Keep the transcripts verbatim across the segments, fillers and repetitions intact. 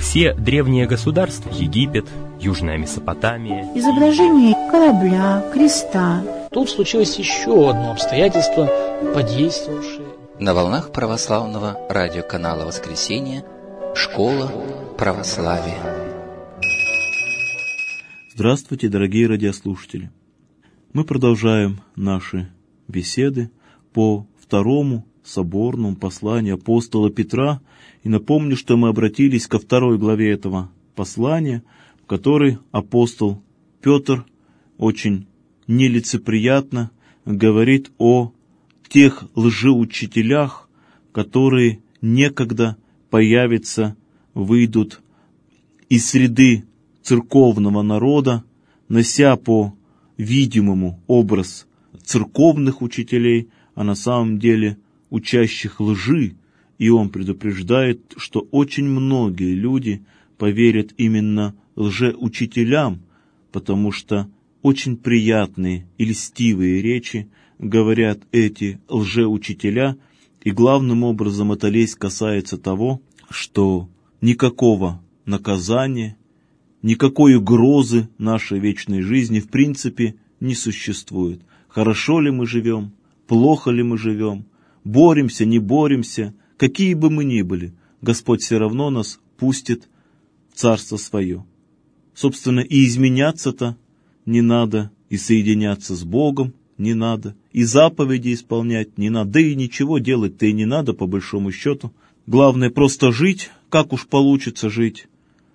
Все древние государства, Египет, Южная Месопотамия, изображение корабля, креста. Тут случилось еще одно обстоятельство, подействовавшее. На волнах православного радиоканала «Воскресенье» «Школа православия». Здравствуйте, дорогие радиослушатели! Мы продолжаем наши беседы по второму соборному посланию апостола Петра. И напомню, что мы обратились ко второй главе этого послания, в которой апостол Петр очень нелицеприятно говорит о тех лжеучителях, которые некогда появятся, выйдут из среды церковного народа, нося по видимому образ церковных учителей, а на самом деле учащих лжи. И он предупреждает, что очень многие люди поверят именно лжеучителям, потому что очень приятные и льстивые речи говорят эти лжеучителя, и главным образом эта лесть касается того, что никакого наказания, никакой угрозы нашей вечной жизни в принципе не существует. Хорошо ли мы живем, плохо ли мы живем, боремся, не боремся, какие бы мы ни были, Господь все равно нас пустит в Царство Свое. Собственно, и изменяться-то не надо, и соединяться с Богом не надо, и заповеди исполнять не надо, да и ничего делать-то и не надо, по большому счету. Главное просто жить, как уж получится жить.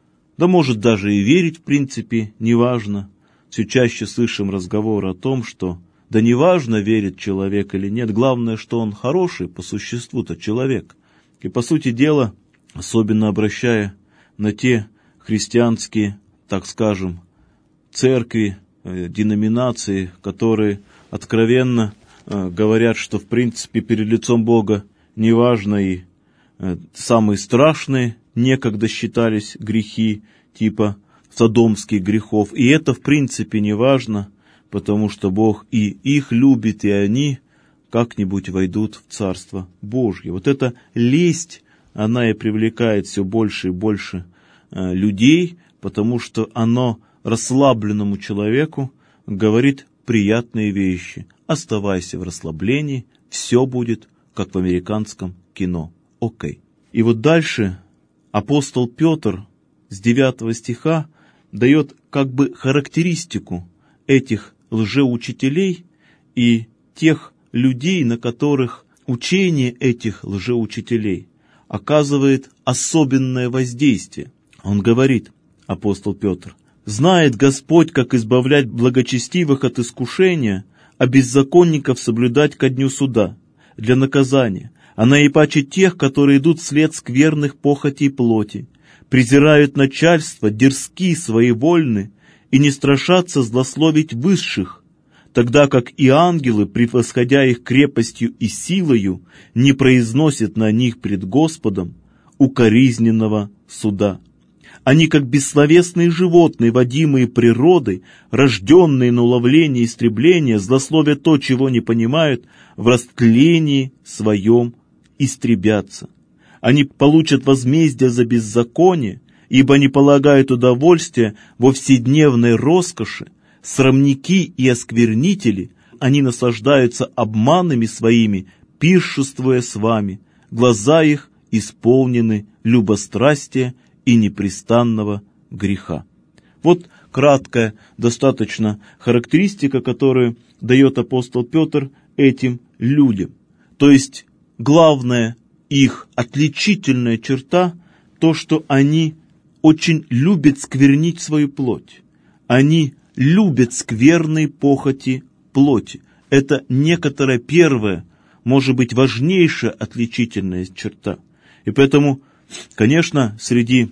Да может даже и верить, в принципе, неважно. Все чаще слышим разговоры о том, что да неважно, верит человек или нет, главное, что он хороший по существу-то человек. И по сути дела, особенно обращая на те христианские, так скажем, церкви, э, деноминации, которые откровенно э, говорят, что в принципе перед лицом Бога неважно и э, самые страшные некогда считались грехи, типа содомских грехов, и это в принципе неважно, потому что Бог и их любит, и они как-нибудь войдут в Царство Божье. Вот эта лесть, она и привлекает все больше и больше э, людей, потому что оно расслабленному человеку говорит приятные вещи. Оставайся в расслаблении, все будет, как в американском кино. Окей. И вот дальше апостол Петр с девятого стиха дает как бы характеристику этих лжеучителей и тех людей, на которых учение этих лжеучителей оказывает особенное воздействие. Он говорит, апостол Петр: «Знает Господь, как избавлять благочестивых от искушения, а беззаконников соблюдать ко дню суда, для наказания, а наипаче тех, которые идут вслед скверных похотей плоти, презирают начальство, дерзки, своевольны, и не страшатся злословить высших, тогда как и ангелы, превосходя их крепостью и силою, не произносят на них пред Господом укоризненного суда. Они, как бессловесные животные, водимые природой, рожденные на уловление и истребление, злословят то, чего не понимают, в растлении своем истребятся. Они получат возмездие за беззаконие, ибо не полагают удовольствия во вседневной роскоши, срамники и осквернители, они наслаждаются обманами своими, пиршествуя с вами, глаза их исполнены любострастия и непрестанного греха». Вот краткая достаточно характеристика, которую дает апостол Петр этим людям. То есть главная их отличительная черта – то, что они очень любят сквернить свою плоть. Они любят скверные похоти плоти. Это некоторая первая, может быть, важнейшая отличительная черта. И поэтому, конечно, среди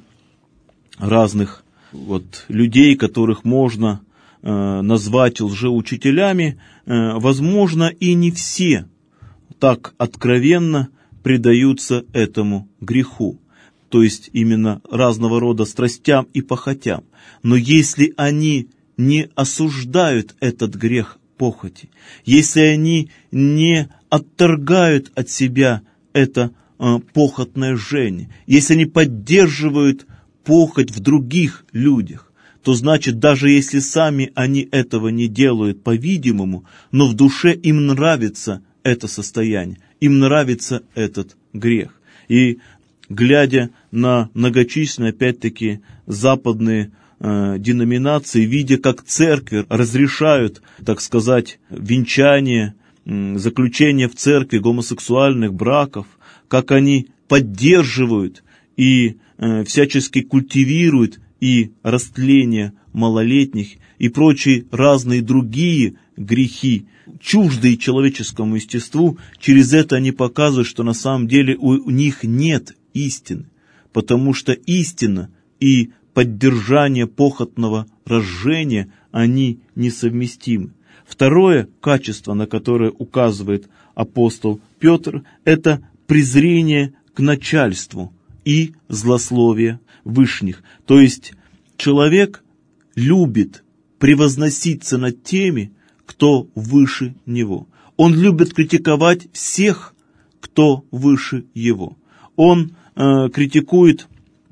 разных вот людей, которых можно э, назвать лжеучителями, э, возможно, и не все так откровенно предаются этому греху, то есть именно разного рода страстям и похотям. Но если они не осуждают этот грех похоти, если они не отторгают от себя это э, похотное жжение, если они поддерживают похоть в других людях, то значит, даже если сами они этого не делают, по-видимому, но в душе им нравится это состояние, им нравится этот грех. И глядя на многочисленные, опять-таки, западные э, деноминации, видя, как церкви разрешают, так сказать, венчание, э, заключение в церкви гомосексуальных браков, как они поддерживают и э, всячески культивируют и растление малолетних, и прочие разные другие грехи, чуждые человеческому естеству, через это они показывают, что на самом деле у них нет истины, потому что истина и поддержание похотного разжения, они несовместимы. Второе качество, на которое указывает апостол Петр, это презрение к начальству и злословие вышних. То есть человек любит превозноситься над теми, кто выше него. Он любит критиковать всех, кто выше его. Он э, критикует,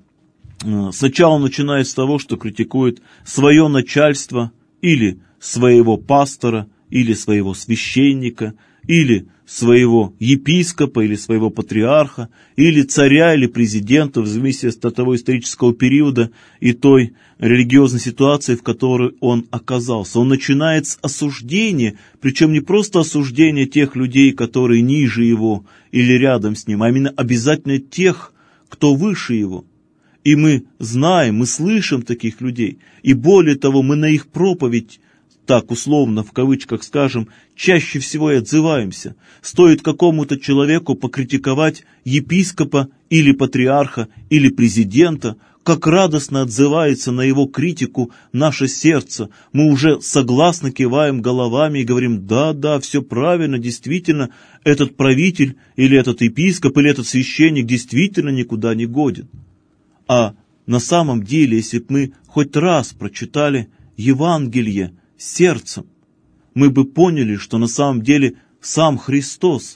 э, сначала начинает с того, что критикует свое начальство, или своего пастора, или своего священника, или своего епископа, или своего патриарха, или царя, или президента, в зависимости от того исторического периода и той религиозной ситуации, в которой он оказался. Он начинает с осуждения, причем не просто осуждения тех людей, которые ниже его или рядом с ним, а именно обязательно тех, кто выше его. И мы знаем, мы слышим таких людей, и более того, мы на их проповедь, так условно, в кавычках скажем, чаще всего и отзываемся. Стоит какому-то человеку покритиковать епископа или патриарха или президента, как радостно отзывается на его критику наше сердце. Мы уже согласно киваем головами и говорим: да, да, все правильно, действительно, этот правитель или этот епископ или этот священник действительно никуда не годен. А на самом деле, если бы мы хоть раз прочитали Евангелие сердцем, мы бы поняли, что на самом деле сам Христос,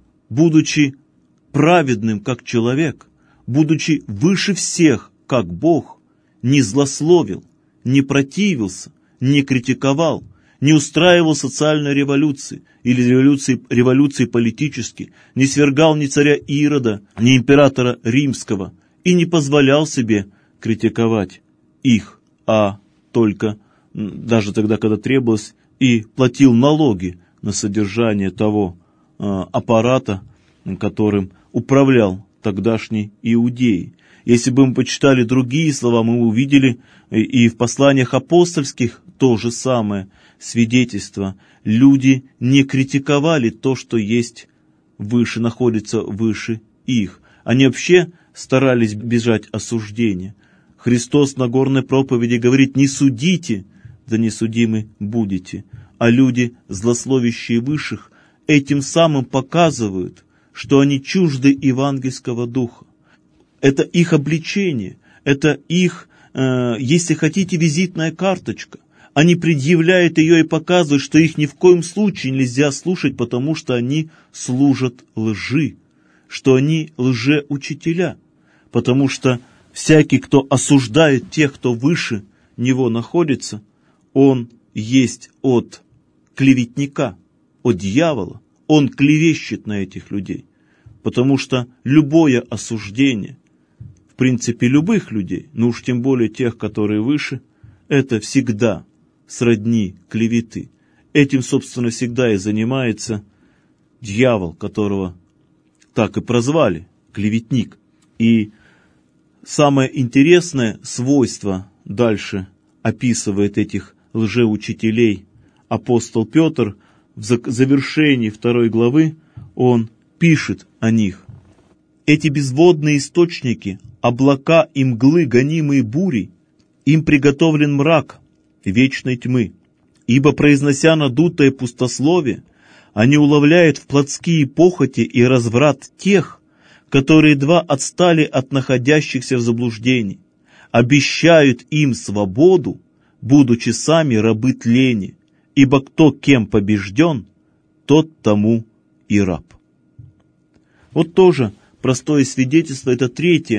будучи праведным как человек, будучи выше всех как Бог, не злословил, не противился, не критиковал, не устраивал социальной революции или революции, революции политические, не свергал ни царя Ирода, ни императора Римского и не позволял себе критиковать их, а только даже тогда, когда требовалось, и платил налоги на содержание того э, аппарата, которым управлял тогдашний Иудеи. Если бы мы почитали другие слова, мы увидели и в посланиях апостольских то же самое свидетельство. Люди не критиковали то, что есть выше, находится выше их. Они вообще старались бежать осуждения. Христос на Нагорной проповеди говорит: не судите, да не судимы будете. А люди, злословящие высших, этим самым показывают, что они чужды евангельского духа. Это их обличение, это их, э, если хотите, визитная карточка. Они предъявляют ее и показывают, что их ни в коем случае нельзя слушать, потому что они служат лжи, что они лжеучителя, потому что всякий, кто осуждает тех, кто выше него находится, он есть от клеветника, от дьявола, он клевещет на этих людей, потому что любое осуждение, в принципе, любых людей, ну уж тем более тех, которые выше, это всегда сродни клеветы. Этим, собственно, всегда и занимается дьявол, которого так и прозвали, клеветник. И самое интересное свойство дальше описывает этих лжеучителей апостол Петр. В завершении второй главы он пишет о них: «Эти безводные источники, облака и мглы, гонимые бурей, им приготовлен мрак вечной тьмы, ибо, произнося надутое пустословие, они уловляют в плотские похоти и разврат тех, которые едва отстали от находящихся в заблуждении, обещают им свободу, будучи сами рабы тлени, ибо кто кем побежден, тот тому и раб». Вот тоже простое свидетельство, это третье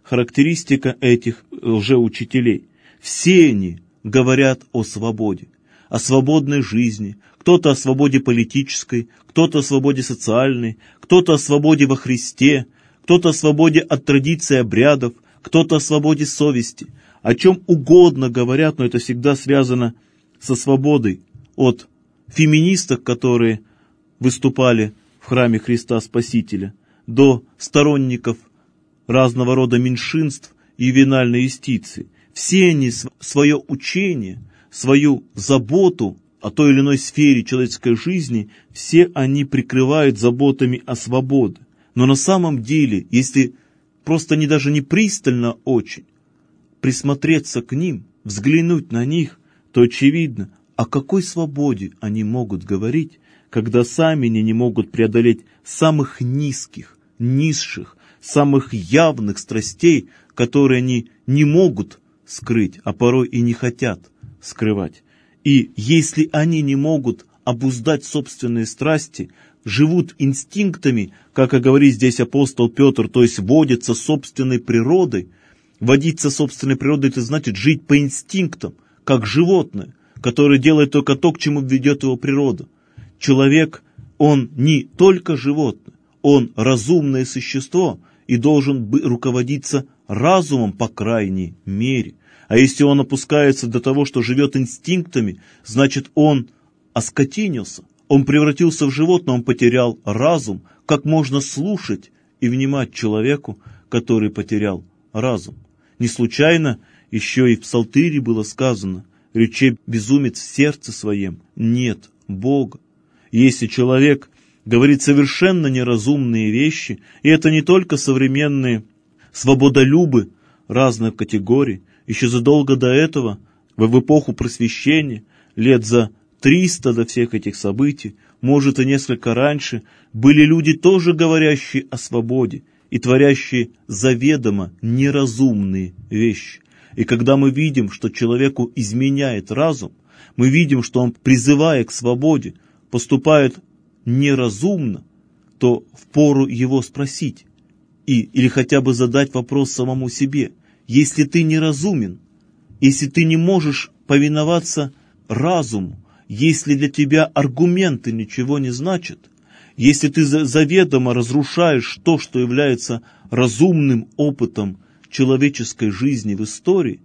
характеристика этих лжеучителей. Все они говорят о свободе, о свободной жизни, кто-то о свободе политической, кто-то о свободе социальной, кто-то о свободе во Христе, кто-то о свободе от традиций и обрядов, кто-то о свободе совести, о чем угодно говорят, но это всегда связано со свободой, от феминисток, которые выступали в храме Христа Спасителя, до сторонников разного рода меньшинств и ювенальной юстиции. Все они свое учение, свою заботу о той или иной сфере человеческой жизни, все они прикрывают заботами о свободе. Но на самом деле, если просто не даже не пристально очень присмотреться к ним, взглянуть на них, то очевидно, о какой свободе они могут говорить, когда сами они не могут преодолеть самых низких, низших, самых явных страстей, которые они не могут скрыть, а порой и не хотят скрывать. И если они не могут обуздать собственные страсти, живут инстинктами, как и говорит здесь апостол Петр, то есть водятся собственной природой, водиться собственной природой, это значит жить по инстинктам, как животное, которое делает только то, к чему ведет его природа. Человек, он не только животное, он разумное существо и должен руководиться разумом, по крайней мере. А если он опускается до того, что живет инстинктами, значит он оскотинился, он превратился в животное, он потерял разум. Как можно слушать и внимать человеку, который потерял разум? Не случайно еще и в Псалтире было сказано: «Рече безумец в сердце своем, нет Бога». Если человек говорит совершенно неразумные вещи, и это не только современные свободолюбы разных категорий, еще задолго до этого, в эпоху просвещения, лет за триста до всех этих событий, может и несколько раньше, были люди, тоже говорящие о свободе и творящие заведомо неразумные вещи. И когда мы видим, что человеку изменяет разум, мы видим, что он, призывая к свободе, поступает неразумно, то впору его спросить и, или хотя бы задать вопрос самому себе: если ты неразумен, если ты не можешь повиноваться разуму, если для тебя аргументы ничего не значат, если ты заведомо разрушаешь то, что является разумным опытом человеческой жизни в истории,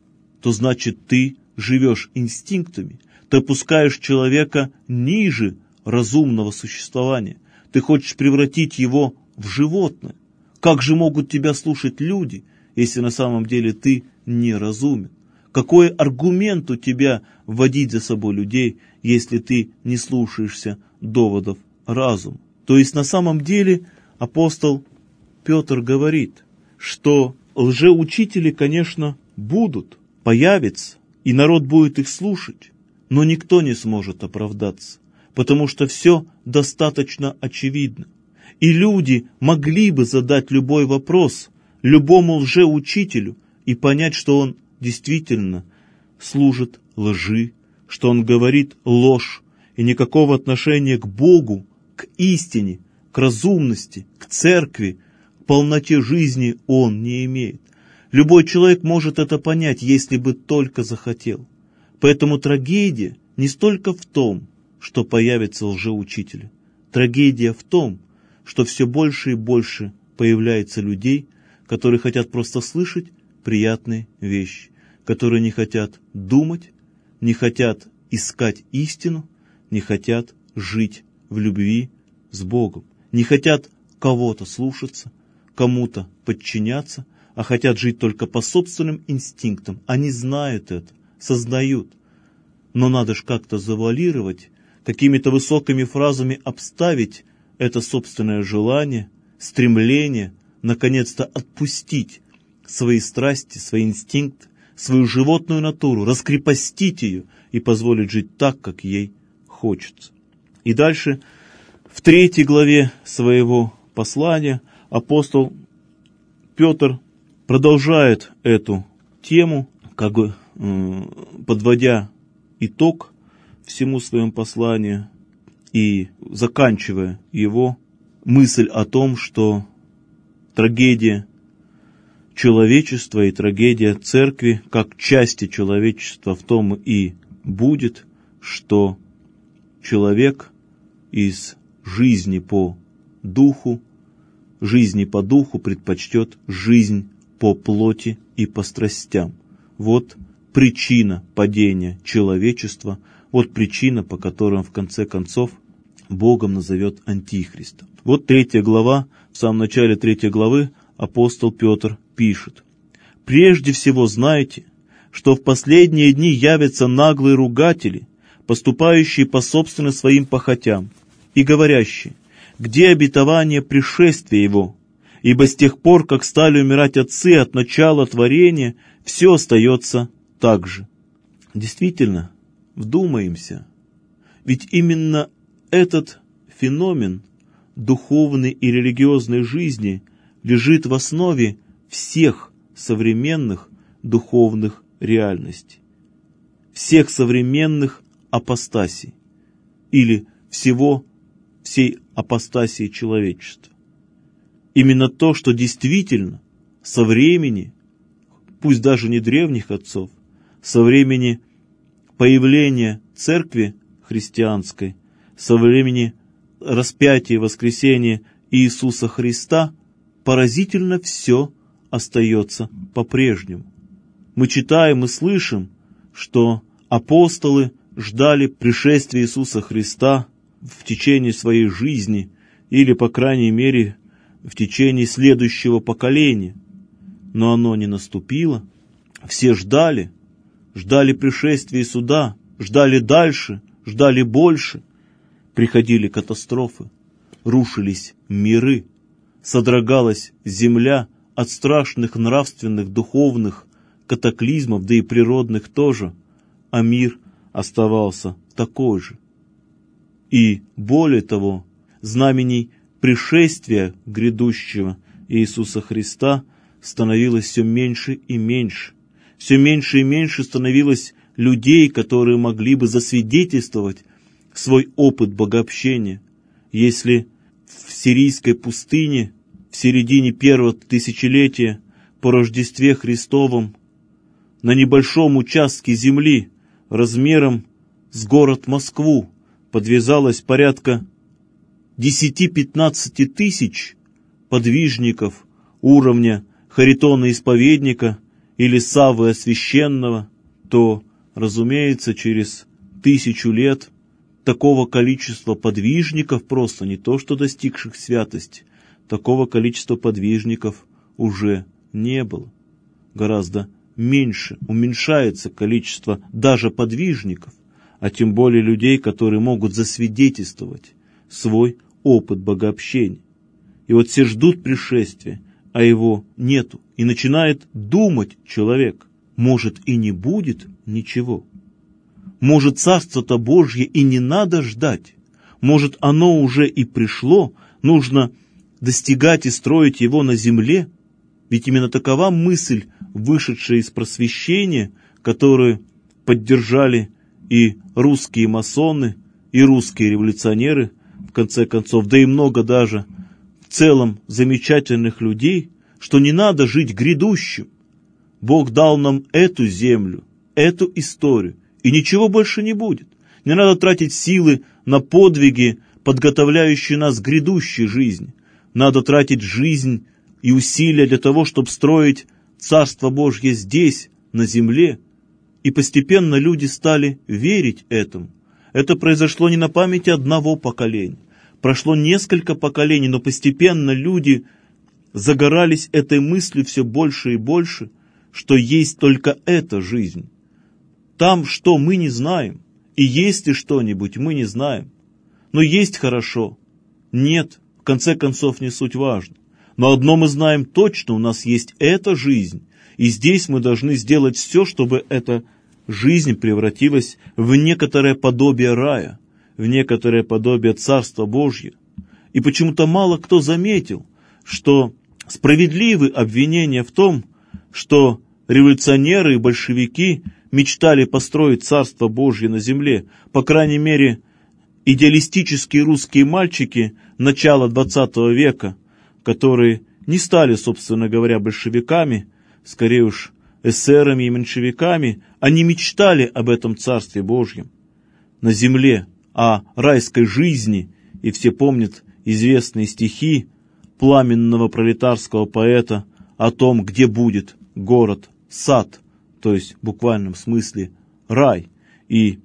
то значит ты живешь инстинктами, ты опускаешь человека ниже разумного существования, ты хочешь превратить его в животное. Как же могут тебя слушать люди, если на самом деле ты неразумен? Какой аргумент у тебя вводить за собой людей, если ты не слушаешься доводов разума? То есть на самом деле апостол Петр говорит, что лжеучители, конечно, будут, появятся, и народ будет их слушать, но никто не сможет оправдаться, потому что все достаточно очевидно. И люди могли бы задать любой вопрос любому лжеучителю и понять, что он действительно служит лжи, что он говорит ложь, и никакого отношения к Богу, к истине, к разумности, к церкви, к полноте жизни он не имеет. Любой человек может это понять, если бы только захотел. Поэтому трагедия не столько в том, что появятся лжеучители. Трагедия в том, что все больше и больше появляется людей, которые хотят просто слышать приятные вещи, которые не хотят думать, не хотят искать истину, не хотят жить в любви с Богом, не хотят кого-то слушаться, кому-то подчиняться, а хотят жить только по собственным инстинктам. Они знают это, сознают. Но надо ж как-то завуалировать, какими-то высокими фразами обставить это собственное желание, стремление, наконец-то отпустить свои страсти, свои инстинкты, свою животную натуру, раскрепостить ее и позволить жить так, как ей хочется. И дальше, в третьей главе своего послания, апостол Петр продолжает эту тему, как бы э, подводя итог всему своему посланию и заканчивая его, мысль о том, что трагедия человечества и трагедия церкви как части человечества в том и будет, что человек из жизни по духу, жизни по духу предпочтет жизнь по плоти и по страстям. Вот причина падения человечества, вот причина, по которой в конце концов Богом назовет Антихриста. Вот третья глава, в самом начале третьей главы апостол Петр пишет: «Прежде всего знайте, что в последние дни явятся наглые ругатели, поступающие по собственным своим похотям, и говорящие: где обетование пришествия его? Ибо с тех пор, как стали умирать отцы от начала творения, все остается так же». Действительно, вдумаемся, ведь именно этот феномен духовной и религиозной жизни лежит в основе всех современных духовных реальностей, всех современных апостасий или всего, всей апостасии человечества. Именно то, что действительно со времени, пусть даже не древних отцов, со времени появления церкви христианской, со времени распятия и воскресения Иисуса Христа, поразительно все остается по-прежнему. Мы читаем и слышим, что апостолы ждали пришествия Иисуса Христа в течение своей жизни или, по крайней мере, в течение следующего поколения. Но оно не наступило. Все ждали, ждали пришествия суда, ждали дальше, ждали больше. Приходили катастрофы, рушились миры, содрогалась земля от страшных нравственных, духовных катаклизмов, да и природных тоже, а мир оставался такой же. И более того, знамений пришествия грядущего Иисуса Христа становилось все меньше и меньше. Все меньше и меньше становилось людей, которые могли бы засвидетельствовать свой опыт богообщения. Если в сирийской пустыне в середине первого тысячелетия по Рождестве Христовом на небольшом участке земли размером с город Москву подвязалось порядка десяти-пятнадцати тысяч подвижников уровня Харитона-исповедника или Саввы Освященного, то, разумеется, через тысячу лет такого количества подвижников, просто не то что достигших святости, такого количества подвижников уже не было. Гораздо меньше, уменьшается количество даже подвижников, а тем более людей, которые могут засвидетельствовать свой опыт богообщения. И вот все ждут пришествия, а его нету. И начинает думать человек: может, и не будет ничего. Может, Царство-то Божье и не надо ждать. Может, оно уже и пришло, нужно достигать и строить его на земле. Ведь именно такова мысль, вышедшая из просвещения, которую поддержали и русские масоны, и русские революционеры, в конце концов, да и много даже в целом замечательных людей, что не надо жить грядущим. Бог дал нам эту землю, эту историю, и ничего больше не будет. Не надо тратить силы на подвиги, подготовляющие нас к грядущей жизни. Надо тратить жизнь и усилия для того, чтобы строить Царство Божье здесь, на земле. И постепенно люди стали верить этому. Это произошло не на памяти одного поколения. Прошло несколько поколений, но постепенно люди загорались этой мыслью все больше и больше, что есть только эта жизнь. Там что, мы не знаем, и есть ли что-нибудь, мы не знаем. Но есть хорошо, нет, в конце концов не суть важно. Но одно мы знаем точно: у нас есть эта жизнь, и здесь мы должны сделать все, чтобы эта жизнь превратилась в некоторое подобие рая, в некоторое подобие Царства Божьего. И почему-то мало кто заметил, что справедливы обвинения в том, что революционеры и большевики мечтали построить Царство Божье на земле. По крайней мере, идеалистические русские мальчики начала двадцатого века, которые не стали, собственно говоря, большевиками, скорее уж эсерами и меньшевиками, они мечтали об этом Царстве Божьем на земле, о райской жизни, и все помнят известные стихи пламенного пролетарского поэта о том, где будет город, сад, то есть в буквальном смысле рай. И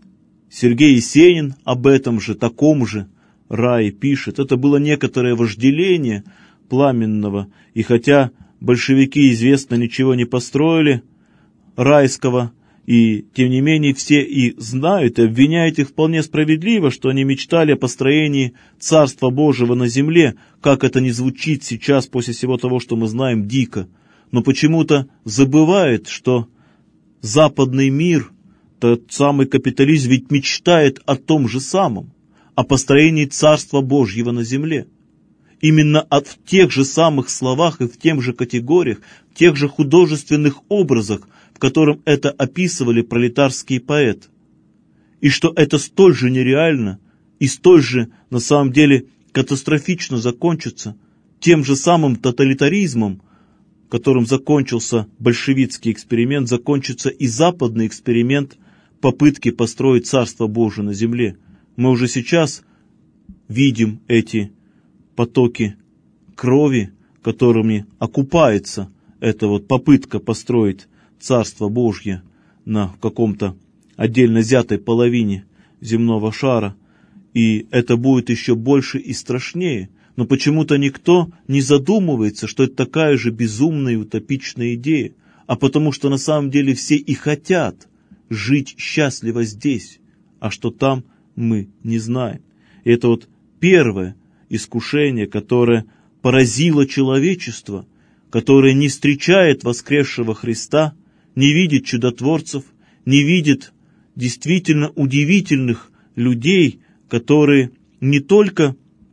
Сергей Есенин об этом же, таком же рае пишет. Это было некоторое вожделение пламенного, и хотя большевики, известно, ничего не построили райского, и тем не менее все и знают, и обвиняют их вполне справедливо, что они мечтали о построении Царства Божьего на земле, как это не звучит сейчас после всего того, что мы знаем, дико. Но почему-то забывает, что западный мир, тот самый капитализм, ведь мечтает о том же самом, о построении Царства Божьего на земле. Именно от, в тех же самых словах и в тех же категориях, в тех же художественных образах, в котором это описывали пролетарские поэты. И что это столь же нереально и столь же, на самом деле, катастрофично закончится тем же самым тоталитаризмом, которым закончился большевистский эксперимент, закончится и западный эксперимент попытки построить Царство Божие на земле. Мы уже сейчас видим эти потоки крови, которыми окупается эта вот попытка построить Царство Божье на каком-то отдельно взятой половине земного шара. И это будет еще больше и страшнее. Но почему-то никто не задумывается, что это такая же безумная и утопичная идея, а потому что на самом деле все и хотят жить счастливо здесь, а что там мы не знаем. И это вот первое искушение, которое поразило человечество, которое не встречает воскресшего Христа, не видит чудотворцев, не видит действительно удивительных людей, которые не только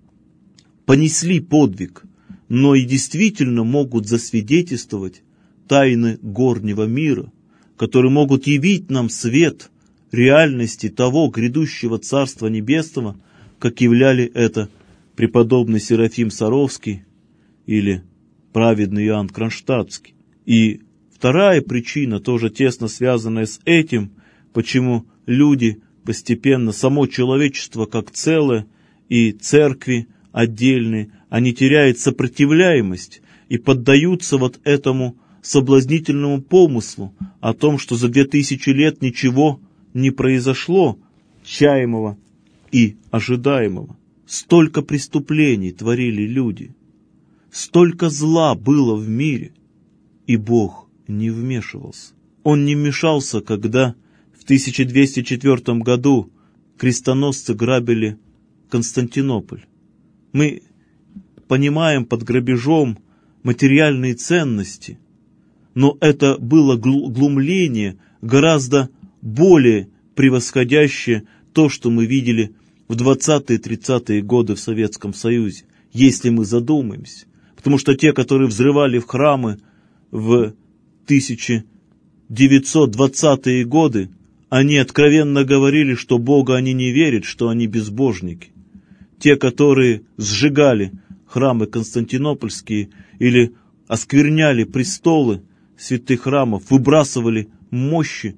понесли подвиг, но и действительно могут засвидетельствовать тайны горнего мира, которые могут явить нам свет реальности того грядущего Царства Небесного, как являли это преподобный Серафим Саровский или праведный Иоанн Кронштадтский. И вторая причина, тоже тесно связанная с этим, почему люди постепенно, само человечество как целое и церкви отдельные, они теряют сопротивляемость и поддаются вот этому соблазнительному помыслу о том, что за две тысячи лет ничего не произошло чаемого и ожидаемого. Столько преступлений творили люди, столько зла было в мире, и Бог не вмешивался. Он не вмешался, когда в тысяча двести четвёртом году крестоносцы грабили Константинополь. Мы понимаем под грабежом материальные ценности, но это было глумление гораздо более превосходящее то, что мы видели в двадцатые-тридцатые годы в Советском Союзе, если мы задумаемся. Потому что те, которые взрывали в храмы в тысяча девятьсот двадцатые годы, они откровенно говорили, что Бога они не верят, что они безбожники. Те, которые сжигали храмы константинопольские или оскверняли престолы святых храмов, выбрасывали мощи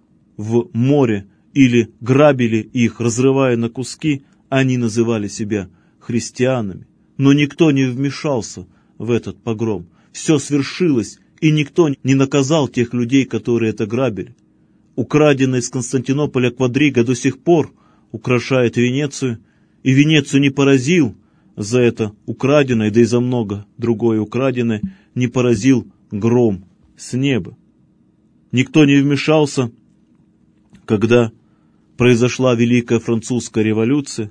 в море или грабили их, разрывая на куски, они называли себя христианами. Но никто не вмешался в этот погром. Все свершилось, и никто не наказал тех людей, которые это грабили. Украденная из Константинополя квадрига до сих пор украшает Венецию, и Венецию не поразил за это украденное, да и за много другое украденное, не поразил гром с неба. Никто не вмешался, когда произошла Великая Французская революция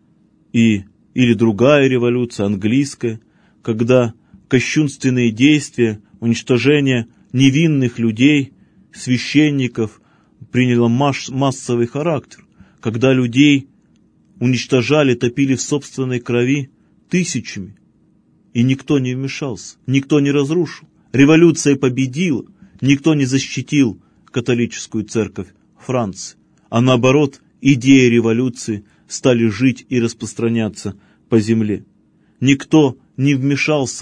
и, или другая революция, английская, когда кощунственные действия, уничтожение невинных людей, священников приняло масс- массовый характер, когда людей уничтожали, топили в собственной крови тысячами, и никто не вмешался, никто не разрушил. Революция победила, никто не защитил католическую церковь Франции, а наоборот, идеи революции стали жить и распространяться по земле. Никто не вмешался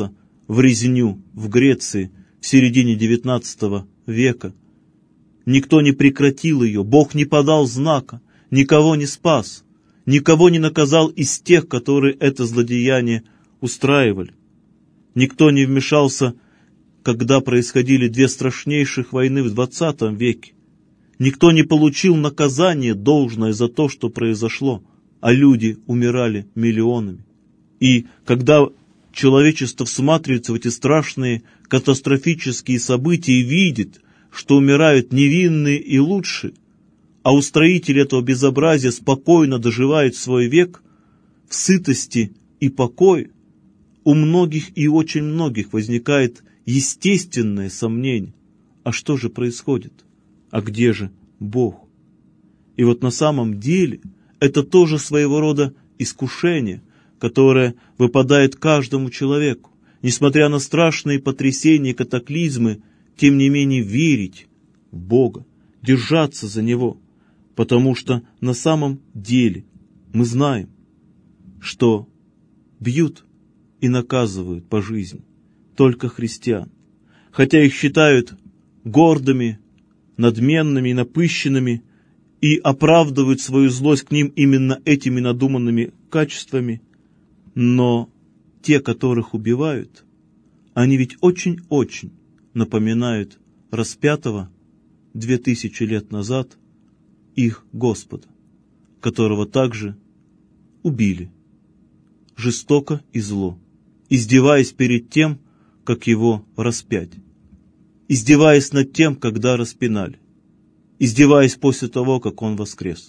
в резню в Греции в середине девятнадцатого века. Никто не прекратил ее, Бог не подал знака, никого не спас, никого не наказал из тех, которые это злодеяние устраивали. Никто не вмешался, когда происходили две страшнейших войны в двадцатом веке. Никто не получил наказание должное за то, что произошло, а люди умирали миллионами. И когда человечество всматривается в эти страшные катастрофические события и видит, что умирают невинные и лучшие, а устроители этого безобразия спокойно доживают свой век в сытости и покое, у многих и очень многих возникает естественное сомнение. А что же происходит? А где же Бог? И вот на самом деле это тоже своего рода искушение, которое выпадает каждому человеку, несмотря на страшные потрясения и катаклизмы, тем не менее верить в Бога, держаться за Него, потому что на самом деле мы знаем, что бьют и наказывают по жизни только христиан, хотя их считают гордыми, надменными и напыщенными и оправдывают свою злость к ним именно этими надуманными качествами, но те, которых убивают, они ведь очень-очень напоминают распятого две тысячи лет назад их Господа, которого также убили жестоко и зло, издеваясь перед тем, как его распять, издеваясь над тем, когда распинали, издеваясь после того, как он воскрес.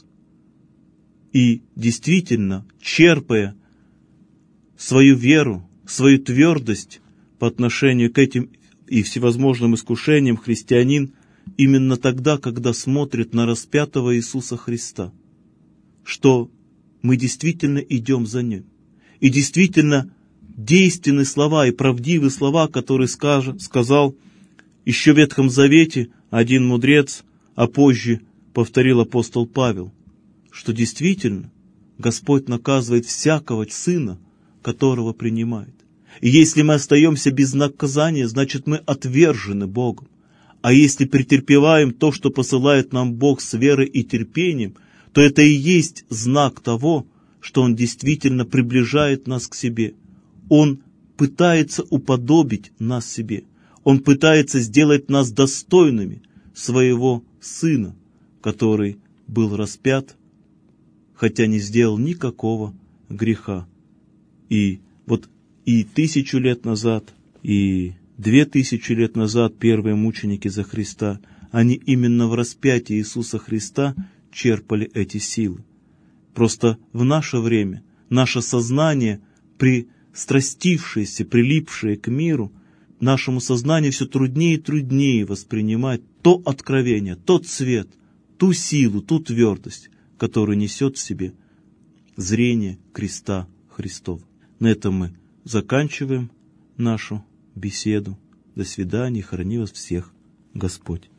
И действительно, черпая свою веру, свою твердость по отношению к этим и всевозможным искушениям, христианин именно тогда, когда смотрит на распятого Иисуса Христа, что мы действительно идем за Ним. И действительно действенны слова и правдивы слова, которые скаж, сказал еще в Ветхом Завете один мудрец, а позже повторил апостол Павел, что действительно Господь наказывает всякого сына, которого принимает. И если мы остаемся без наказания, значит мы отвержены Богом. А если претерпеваем то, что посылает нам Бог с верой и терпением, то это и есть знак того, что Он действительно приближает нас к себе. Он пытается уподобить нас себе. Он пытается сделать нас достойными своего Сына, который был распят, хотя не сделал никакого греха. И вот и тысячу лет назад, и две тысячи лет назад первые мученики за Христа, они именно в распятии Иисуса Христа черпали эти силы. Просто в наше время наше сознание, пристрастившееся, прилипшее к миру, нашему сознанию все труднее и труднее воспринимать то откровение, тот свет, ту силу, ту твердость, которую несет в себе зрение креста Христова. На этом мы заканчиваем нашу беседу. До свидания, храни вас всех Господь.